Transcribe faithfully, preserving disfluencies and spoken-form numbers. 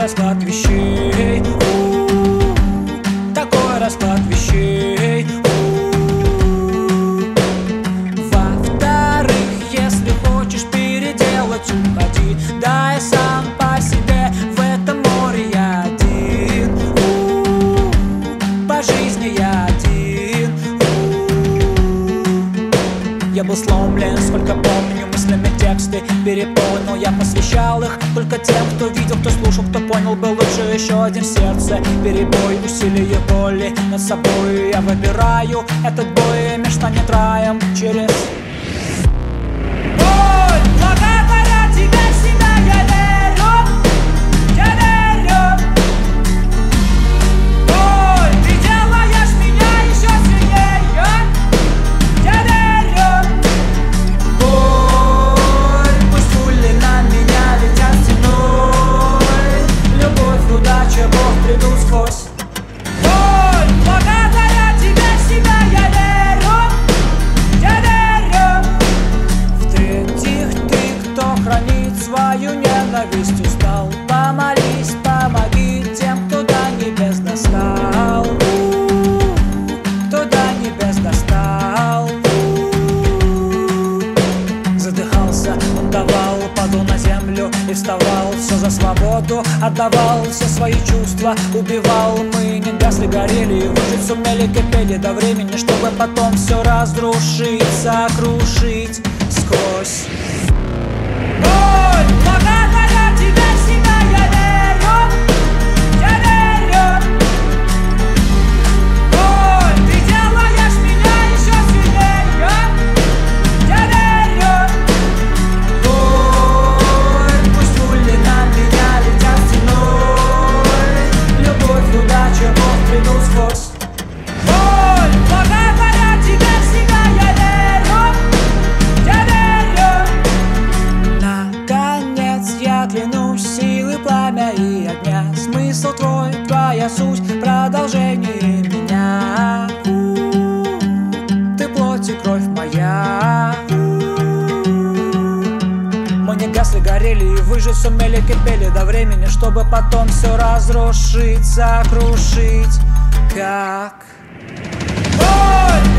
расклад вещей, у-у-у. Такой расклад вещей, у-у-у. Во-вторых, если хочешь переделать, уходи, да и сам по себе в этом море я один, у-у-у. По жизни я один, у-у-у. Я был сломлен, сколько помню, мыслями тексты переполнил. Я посвящал их только тем, кто видел, кто слушал, кто понял. Был лучше еще один в сердце перебой, усилие боли над собой. Я выбираю этот бой между станет раем через боль. Благодаря тебе в себя я верю, я верю. Боль, ты делаешь меня еще сильнее, я верю. Боль, пусть пули на меня летят стеной. Любовь, удача, Бог придут сквозь. Боль, благодаря тебе в себя я верю, я верю. В-третьих, ты, кто хранит свою ненависть, устал. Помолись, помоги тем, кто до небес достал, кто до небес достал. Задыхался, он давал, падал на землю и вставал. Все за свободу отдавал, все свои чувства убивал. Мы не гасли, горели, выжить сумели, кипели до времени, чтобы потом все разрушить, сокрушить сквозь боль. Благодаря тебе в себя я верю, я верю. Боль, ты делаешь меня еще сильнее, я верю. Боль, пусть пули на меня летят стеной. Любовь, удача, Бог придут сквозь. Боль, благодаря тебе в себя я верю, я верю. Наконец я клянусь силы пламя и огня. Смысл твой, твоя суть, продолжение меня. Ты плоть и кровь моя. Мы не гасли, горели и выжить сумели, кипели до времени, чтобы потом все разрушить, сокрушить, как боль.